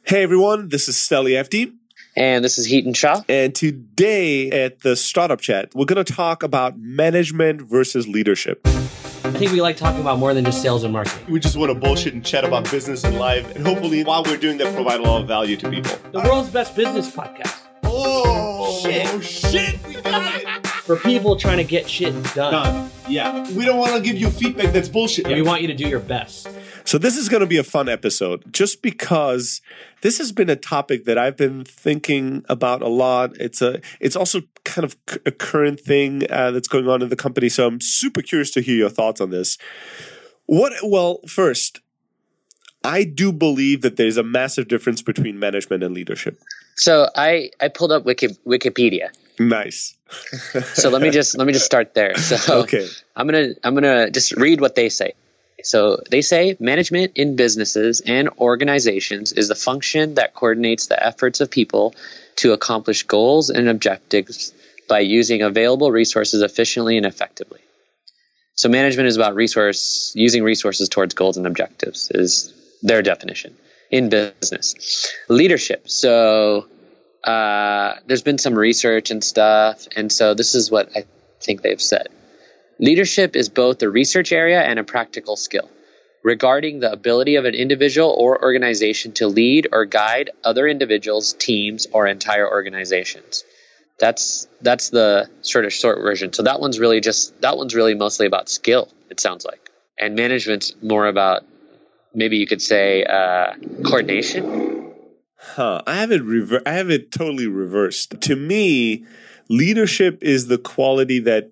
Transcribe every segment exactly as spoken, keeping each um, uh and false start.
Hey everyone, this is Steli F D. And this is Heaton Shah. And today at the Startup Chat, we're going to talk about management versus leadership. I think we like talking about more than just sales and marketing. We just want to bullshit and chat about business and life. And hopefully, while we're doing that, provide a lot of value to people. The world's best business podcast. Oh, shit. Oh, shit. We got it. For people trying to get shit done. Done. Yeah. We don't want to give you feedback that's bullshit. And we want you to do your best. So this is going to be a fun episode just because this has been a topic that I've been thinking about a lot. It's a, it's also kind of a current thing uh, that's going on in the company. So I'm super curious to hear your thoughts on this. What? Well, first, I do believe that there's a massive difference between management and leadership. So I, I pulled up Wiki, Wikipedia. Nice. So let me just let me just start there. So okay. I'm gonna I'm gonna just read what they say. So they say management in businesses and organizations is the function that coordinates the efforts of people to accomplish goals and objectives by using available resources efficiently and effectively. So management is about resource using resources towards goals and objectives is their definition in business. Leadership. So uh, there's been some research and stuff, and so this is what I think they've said. Leadership is both a research area and a practical skill regarding the ability of an individual or organization to lead or guide other individuals, teams, or entire organizations. That's that's the sort of short version. So that one's really just that one's really mostly about skill, it sounds like. And management's more about, maybe you could say, uh, coordination. Huh. I have it rever- I have it totally reversed. To me, leadership is the quality that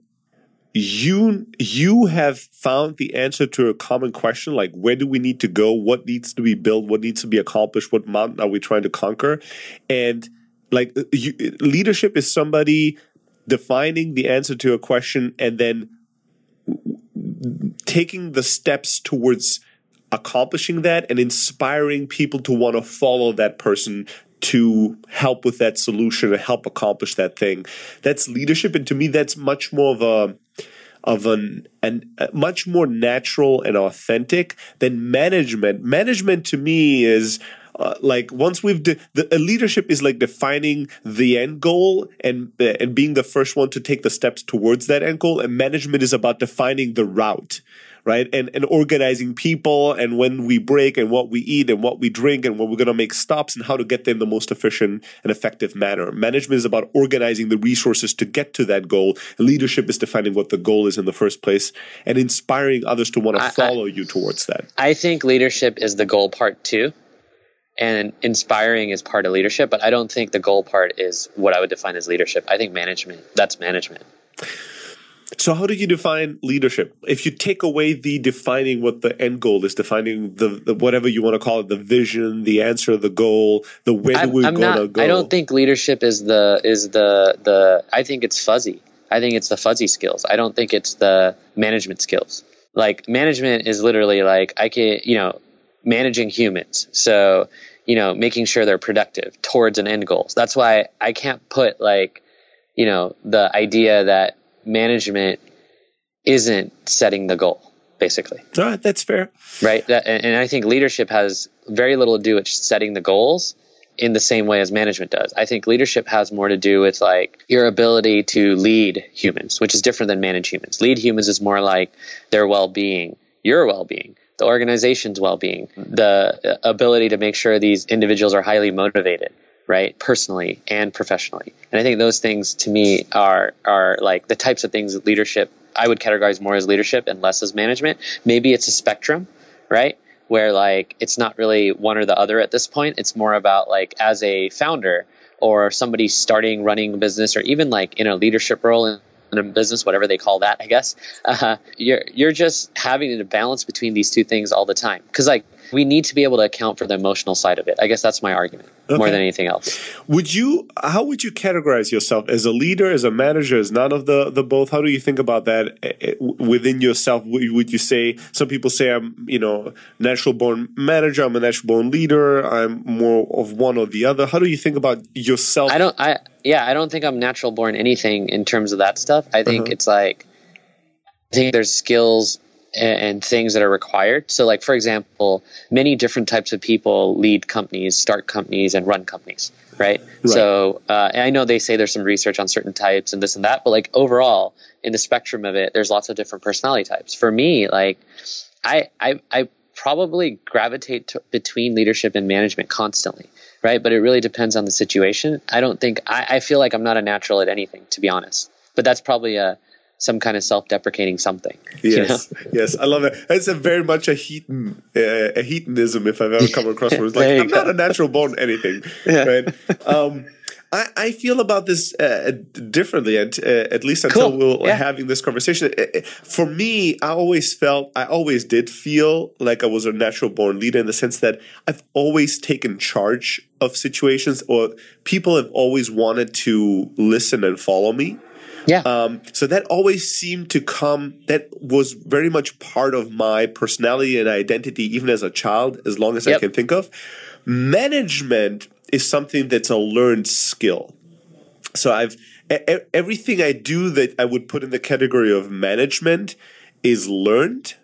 You you have found the answer to a common question, like where do we need to go? What needs to be built? What needs to be accomplished? What mountain are we trying to conquer? And like you, leadership is somebody defining the answer to a question and then taking the steps towards accomplishing that and inspiring people to want to follow that person to help with that solution and help accomplish that thing. That's leadership, and to me, that's much more of a of an, an uh, much more natural and authentic than management. Management to me is uh, like once we've de- the uh, leadership is like defining the end goal and uh, and being the first one to take the steps towards that end goal, and management is about defining the route. Right. And and organizing people and when we break and what we eat and what we drink and when we're going to make stops and how to get there in the most efficient and effective manner. Management is about organizing the resources to get to that goal. And leadership is defining what the goal is in the first place and inspiring others to want to follow I, you towards that. I think leadership is the goal part too. And inspiring is part of leadership. But I don't think the goal part is what I would define as leadership. I think management, that's management. So how do you define leadership? If you take away the defining what the end goal is, defining the, the whatever you want to call it, the vision, the answer, the goal, the where I'm, we're I'm going to not, go. I don't think leadership is the is the the. I think it's fuzzy. I think it's the fuzzy skills. I don't think it's the management skills. Like management is literally like I can you know managing humans. So you know making sure they're productive towards an end goal. That's why I can't put like you know the idea that management isn't setting the goal, basically. All right, that's fair. Right? That, and, and I think leadership has very little to do with setting the goals in the same way as management does. I think leadership has more to do with like your ability to lead humans, which is different than manage humans. Lead humans is more like their well-being, your well-being, the organization's well-being, the ability to make sure these individuals are highly motivated, right, personally and professionally. And I think those things to me are are like the types of things that leadership I would categorize more as leadership and less as management. Maybe it's a spectrum, right, where like it's not really one or the other at this point. It's more about like as a founder or somebody starting running a business or even like in a leadership role in, in a business, whatever they call that, I guess. Uh, you're you're just having to balance between these two things all the time because like we need to be able to account for the emotional side of it. I guess that's my argument okay. more than anything else. Would you, how would you categorize yourself as a leader, as a manager, as none of the, the both? How do you think about that within yourself? Would you say, some people say I'm, you know, natural born manager, I'm a natural born leader, I'm more of one or the other. How do you think about yourself? I don't, I, yeah, I don't think I'm natural born anything in terms of that stuff. I think uh-huh. it's like, I think there's skills and, and things that are required. So like, for example, many different types of people lead companies, start companies, and run companies, right? right. So uh, I know they say there's some research on certain types and this and that, but like overall in the spectrum of it, there's lots of different personality types. For me, like I, I, I probably gravitate to, between leadership and management constantly, right? But it really depends on the situation. I don't think, I, I feel like I'm not a natural at anything, to be honest, but that's probably a, some kind of self-deprecating something. Yes, you know? yes, I love it. It's a very much a heathen, uh, a heathenism, if I've ever come across one. It's like, I'm go. not a natural born anything, yeah. right? Um, I, I feel about this uh, differently, and uh, at least until cool. we're yeah. having this conversation. For me, I always felt, I always did feel like I was a natural born leader in the sense that I've always taken charge of situations, or people have always wanted to listen and follow me. Yeah. Um, so that always seemed to come, that was very much part of my personality and identity, even as a child, as long as yep. I can think of. Management is something that's a learned skill. So I've, e- everything I do that I would put in the category of management is learned.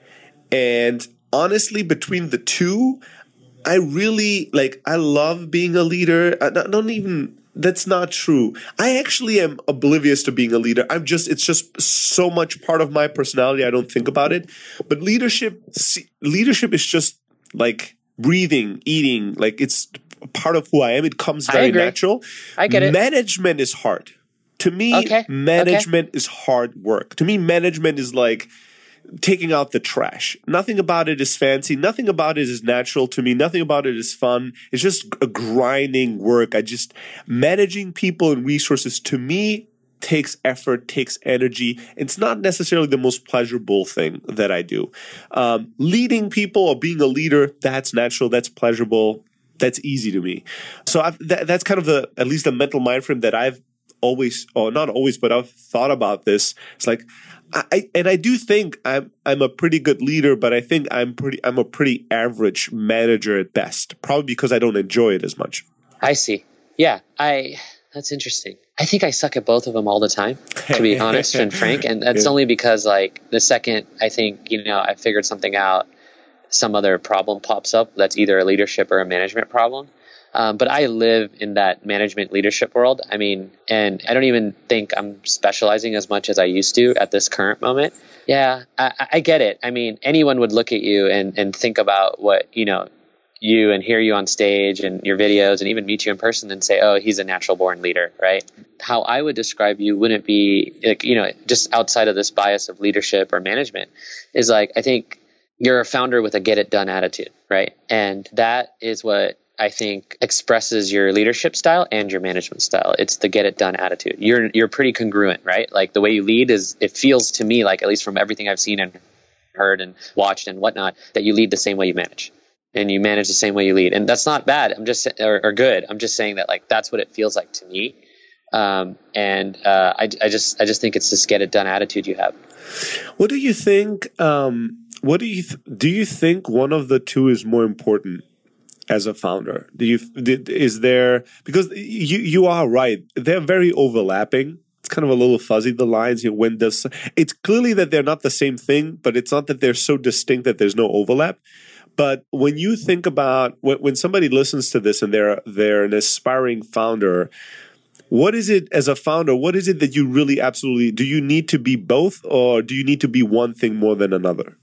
And honestly, between the two, I really, like, I love being a leader. I don't even... That's not true. I actually am oblivious to being a leader. I'm just, it's just so much part of my personality. I don't think about it. But leadership, leadership is just like breathing, eating. Like it's part of who I am. It comes very natural. I get it. Management is hard. To me, okay. management okay. is hard work. To me, management is like taking out the trash. Nothing about it is fancy. Nothing about it is natural to me. Nothing about it is fun. It's just a grinding work. I just, managing people and resources to me takes effort, takes energy. It's not necessarily the most pleasurable thing that I do. Um, leading people or being a leader, that's natural. That's pleasurable. That's easy to me. So I've, that, that's kind of the, at least the mental mind frame that I've always, or not always, but I've thought about this. It's like, I, and I do think I'm I'm a pretty good leader, but I think I'm pretty I'm a pretty average manager at best. Probably because I don't enjoy it as much. I see. Yeah, I that's interesting. I think I suck at both of them all the time, to be honest and frank. And that's yeah. only because like the second I think, you know, I figured something out, some other problem pops up that's either a leadership or a management problem. Um, but I live in that management leadership world. I mean, and I don't even think I'm specializing as much as I used to at this current moment. Yeah, I, I get it. I mean, anyone would look at you and, and think about what, you know, you and hear you on stage and your videos and even meet you in person and say, oh, he's a natural born leader, right? How I would describe you wouldn't be, like, you know, just outside of this bias of leadership or management is like, I think you're a founder with a get it done attitude, right? And that is what I think expresses your leadership style and your management style. It's the get it done attitude. You're you're pretty congruent, right? Like the way you lead is, it feels to me like, at least from everything I've seen and heard and watched and whatnot, that you lead the same way you manage, and you manage the same way you lead. And that's not bad. I'm just or, or good. I'm just saying that like that's what it feels like to me. Um, and uh, I I just I just think it's this get it done attitude you have. What do you think? Um, what do you th- do? You think one of the two is more important? As a founder, do you is there, because you you are right, they're very overlapping. It's kind of a little fuzzy, the lines. You know, when does it's clearly that they're not the same thing, but it's not that they're so distinct that there's no overlap. But when you think about when, when somebody listens to this and they're they're an aspiring founder, what is it as a founder? What is it that you really absolutely do? You need to be both, or do you need to be one thing more than another?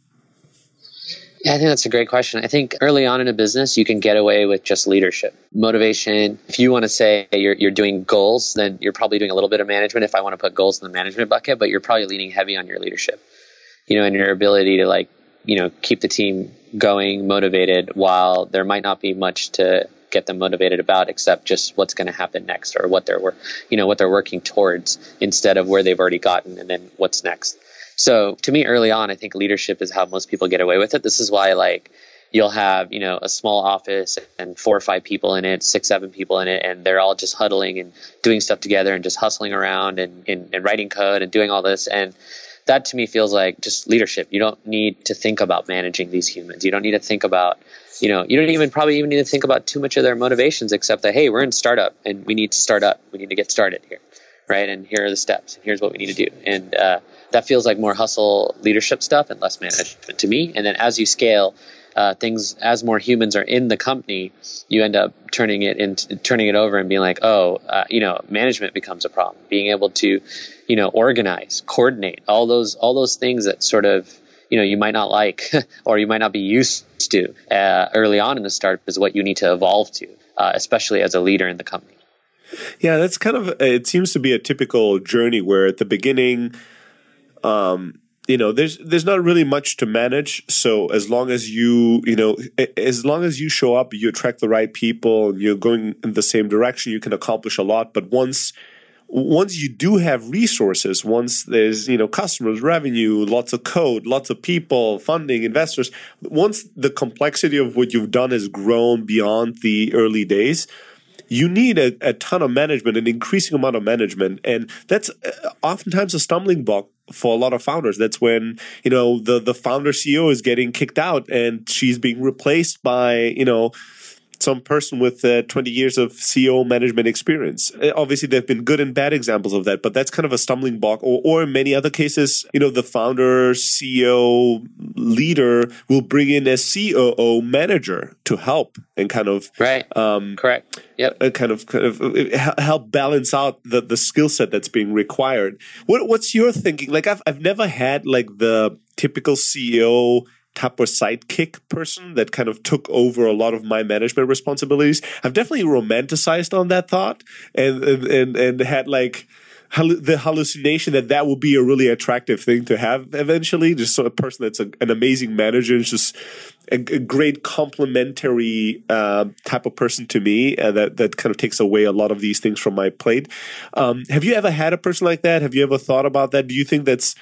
Yeah, I think that's a great question. I think early on in a business, you can get away with just leadership, motivation. If you want to say you're you're doing goals, then you're probably doing a little bit of management. If I want to put goals in the management bucket, but you're probably leaning heavy on your leadership, you know, and your ability to like, you know, keep the team going, motivated, while there might not be much to get them motivated about, except just what's going to happen next, or what they're, you know, what they're working towards, instead of where they've already gotten and then what's next. So to me, early on, I think leadership is how most people get away with it. This is why, like, you'll have, you know, a small office and four or five people in it, six, seven people in it, and they're all just huddling and doing stuff together and just hustling around and, and, and writing code and doing all this. And that to me feels like just leadership. You don't need to think about managing these humans. You don't need to think about, you know, you don't even probably even need to think about too much of their motivations, except that, hey, we're in startup and we need to start up. We need to get started here. Right. And here are the steps. And here's what we need to do. And uh, that feels like more hustle leadership stuff and less management to me. And then as you scale, uh, things, as more humans are in the company, you end up turning it into turning it over and being like, oh, uh, you know, management becomes a problem. Being able to, you know, organize, coordinate, all those all those things that sort of, you know, you might not like or you might not be used to uh, early on in the start is what you need to evolve to, uh, especially as a leader in the company. Yeah, that's kind of, it seems to be a typical journey where at the beginning, um, you know, there's there's not really much to manage. So as long as you, you know, as long as you show up, you attract the right people, you're going in the same direction, you can accomplish a lot. But once once you do have resources, once there's, you know, customers, revenue, lots of code, lots of people, funding, investors, once the complexity of what you've done has grown beyond the early days, you need a, a ton of management, an increasing amount of management. And that's oftentimes a stumbling block for a lot of founders. That's when, you know, the, the founder C E O is getting kicked out and she's being replaced by, you know, some person with uh, twenty years of C E O management experience. Obviously, there have been good and bad examples of that, but that's kind of a stumbling block. Or, or in many other cases, you know, the founder, C E O, leader will bring in a C O O manager to help and kind of right, um, correct, yep, uh, kind of kind of help balance out the the skill set that's being required. What what's your thinking? Like, I've I've never had like the typical C E O type of sidekick person that kind of took over a lot of my management responsibilities. I've definitely romanticized on that thought and and and, and had like hallu- the hallucination that that would be a really attractive thing to have eventually. Just so a person that's a, an amazing manager is just a, a great complementary uh, type of person to me uh, that that kind of takes away a lot of these things from my plate. Um, have you ever had a person like that? Have you ever thought about that? Do you think that's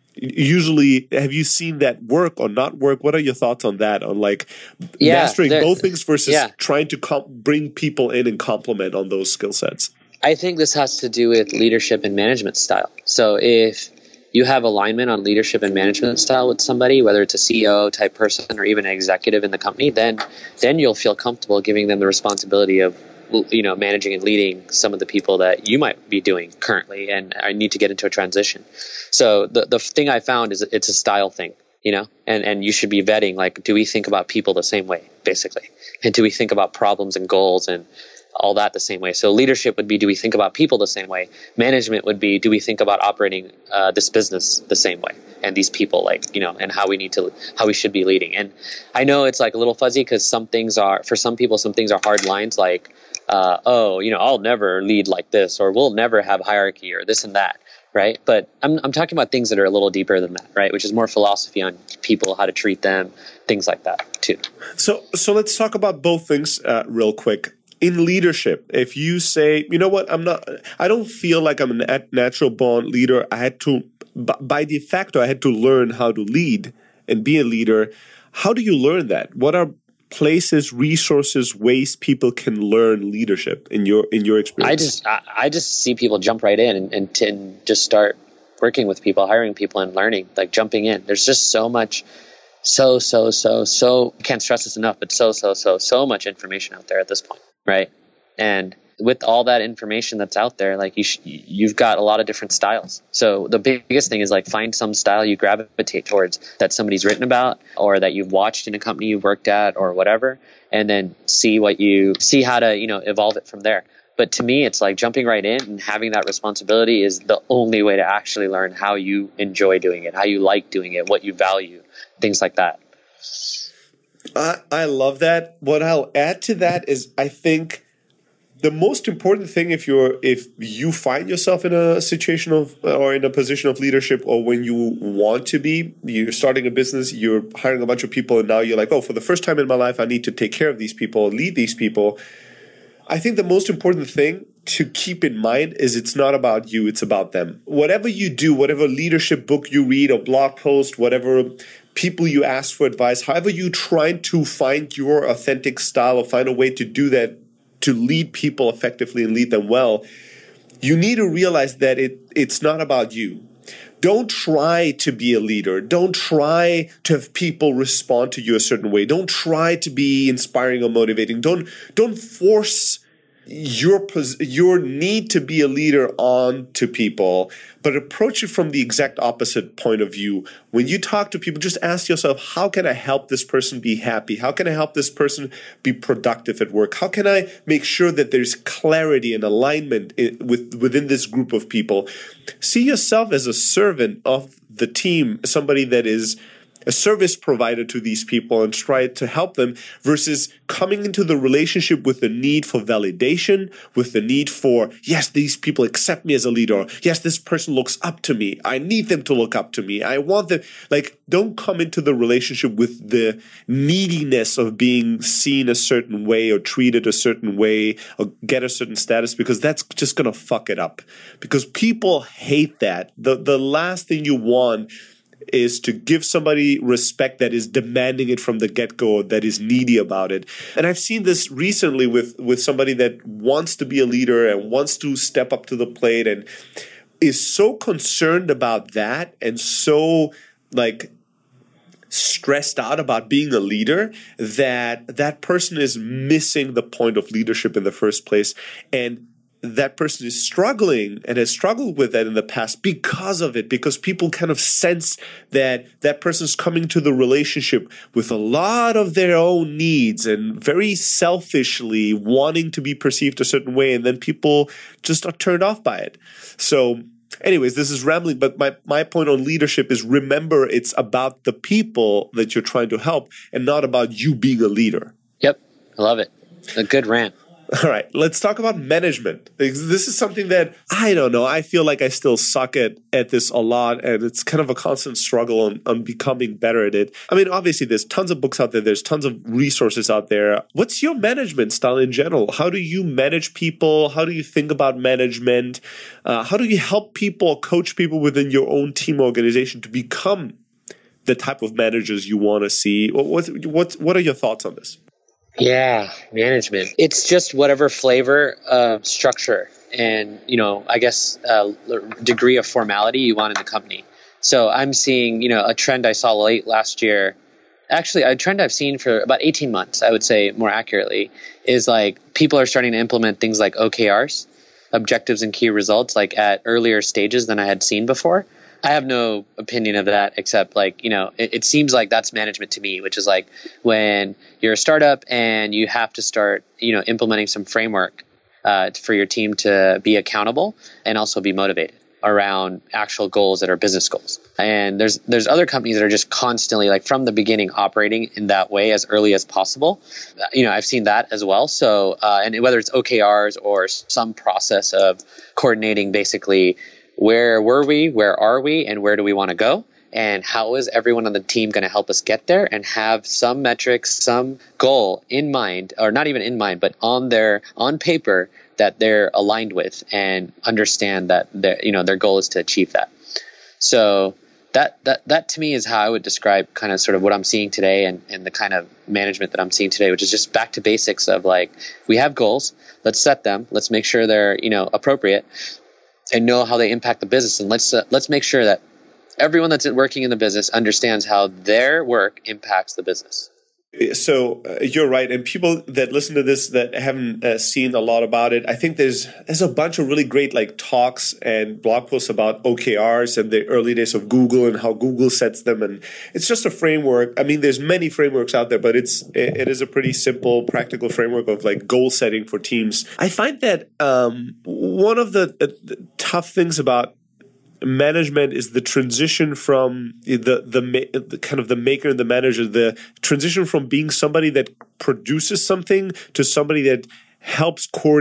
usually, have you seen that work or not work? What are your thoughts on that? On like yeah, mastering both things versus yeah. trying to comp- bring people in and complement on those skill sets? I think this has to do with leadership and management style. So if you have alignment on leadership and management style with somebody, whether it's a C E O type person or even an executive in the company, then then you'll feel comfortable giving them the responsibility of, you know, managing and leading some of the people that you might be doing currently and I need to get into a transition. So the the thing I found is it's a style thing, you know, and, and you should be vetting, like, do we think about people the same way, basically? And do we think about problems and goals and all that the same way? So leadership would be, do we think about people the same way? Management would be, do we think about operating uh, this business the same way? And these people, like, you know, and how we need to, how we should be leading. And I know it's like a little fuzzy because some things are, for some people, some things are hard lines, like, uh, oh, you know, I'll never lead like this, or we'll never have hierarchy or this and that. Right. But I'm I'm talking about things that are a little deeper than that. Right. Which is more philosophy on people, how to treat them, things like that, too. So so let's talk about both things uh, real quick. In leadership, if you say, you know what, I'm not, I don't feel like I'm a natural born leader. I had to, by de facto, I had to learn how to lead and be a leader. How do you learn that? What are places, resources, ways people can learn leadership in your in your experience? I just I, I just see people jump right in and, and, and just start working with people, hiring people, and learning, like jumping in. There's just so much, so so so so. Can't stress this enough, but so so so so much information out there at this point, right? And with all that information that's out there, like you sh- you've got a lot of different styles. So the biggest thing is like find some style you gravitate towards that somebody's written about or that you've watched in a company you've worked at or whatever, and then see what you see how to, you know, evolve it from there. But to me, it's like jumping right in and having that responsibility is the only way to actually learn how you enjoy doing it, how you like doing it, what you value, things like that. I, I love that. What I'll add to that is I think the most important thing, if you're if you find yourself in a situation of or in a position of leadership, or when you want to be, you're starting a business, you're hiring a bunch of people, and now you're like, oh, for the first time in my life, I need to take care of these people, lead these people. I think the most important thing to keep in mind is it's not about you, it's about them. Whatever you do, whatever leadership book you read or blog post, whatever people you ask for advice, however you trying to find your authentic style or find a way to do that, to lead people effectively and lead them well, you need to realize that it it's not about you. Don't try to be a leader. Don't try to have people respond to you a certain way. Don't try to be inspiring or motivating. Don't don't force your pos- your need to be a leader on to people, but approach it from the exact opposite point of view. When you talk to people, just ask yourself, how can I help this person be happy? How can I help this person be productive at work? How can I make sure that there's clarity and alignment in, with within this group of people? See yourself as a servant of the team, somebody that is a service provider to these people and try to help them, versus coming into the relationship with the need for validation, with the need for, yes, these people accept me as a leader. Or, yes, this person looks up to me. I need them to look up to me. I want them. Like, don't come into the relationship with the neediness of being seen a certain way or treated a certain way or get a certain status, because that's just going to fuck it up. Because people hate that. The, the last thing you want is to give somebody respect that is demanding it from the get-go, that is needy about it. And I've seen this recently with, with somebody that wants to be a leader and wants to step up to the plate and is so concerned about that and so like stressed out about being a leader that that person is missing the point of leadership in the first place. And that person is struggling and has struggled with that in the past because of it, because people kind of sense that that person's coming to the relationship with a lot of their own needs and very selfishly wanting to be perceived a certain way. And then people just are turned off by it. So anyways, this is rambling, but my, my point on leadership is, remember, it's about the people that you're trying to help and not about you being a leader. Yep. I love it. A good rant. All right, let's talk about management. This is something that, I don't know, I feel like I still suck at, at this a lot, and it's kind of a constant struggle on, on becoming better at it. I mean, obviously, there's tons of books out there. There's tons of resources out there. What's your management style in general? How do you manage people? How do you think about management? Uh, how do you help people, coach people within your own team organization to become the type of managers you want to see? What, what, what are your thoughts on this? Yeah, management. It's just whatever flavor, uh, structure, and, you know, I guess uh, degree of formality you want in the company. So I'm seeing, you know, a trend I saw late last year. Actually, a trend I've seen for about eighteen months, I would say more accurately, is like people are starting to implement things like O K Rs, objectives and key results, like at earlier stages than I had seen before. I have no opinion of that, except like, you know, it, it seems like that's management to me, which is like when you're a startup and you have to start, you know, implementing some framework uh, for your team to be accountable and also be motivated around actual goals that are business goals. And there's there's other companies that are just constantly, like from the beginning, operating in that way as early as possible. You know, I've seen that as well. So, uh, and whether it's O K Rs or some process of coordinating basically, where were we, where are we, and where do we want to go? And how is everyone on the team going to help us get there, and have some metrics, some goal in mind, or not even in mind, but on their on paper that they're aligned with, and understand that their, you know, their goal is to achieve that. So that that that to me is how I would describe kind of sort of what I'm seeing today, and, and the kind of management that I'm seeing today, which is just back to basics of like, we have goals, let's set them, let's make sure they're, you know, appropriate, and know how they impact the business. And let's uh, let's make sure that everyone that's working in the business understands how their work impacts the business. So uh, you're right. And people that listen to this that haven't uh, seen a lot about it, I think there's there's a bunch of really great like talks and blog posts about O K Rs and the early days of Google and how Google sets them. And it's just a framework. I mean, there's many frameworks out there, but it's it, it is a pretty simple, practical framework of like goal setting for teams. I find that um, one of the, uh, the tough things about management is the transition from the, the the kind of the maker and the manager, the transition from being somebody that produces something to somebody that helps coordinate